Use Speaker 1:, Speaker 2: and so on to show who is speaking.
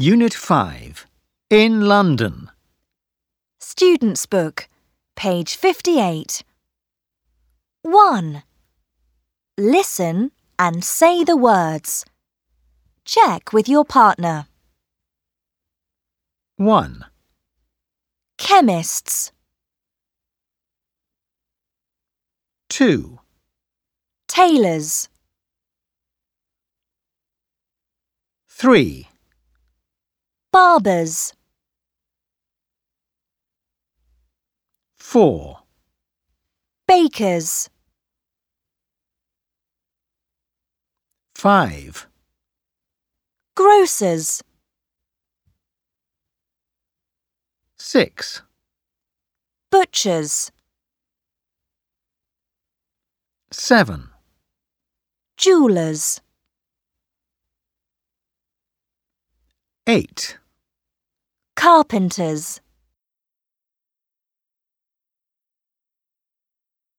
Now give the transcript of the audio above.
Speaker 1: Unit 5. In London.
Speaker 2: Student's Book, page 58. 1. Listen and say the words. Check with your partner.
Speaker 1: 1,
Speaker 2: Chemists.
Speaker 1: 2,
Speaker 2: Tailors.
Speaker 1: 3,
Speaker 2: Barbers.
Speaker 1: 4,
Speaker 2: Bakers.
Speaker 1: 5,
Speaker 2: Grocers.
Speaker 1: 6,
Speaker 2: Butchers.
Speaker 1: 7,
Speaker 2: Jewellers.
Speaker 1: 8,
Speaker 2: Carpenters.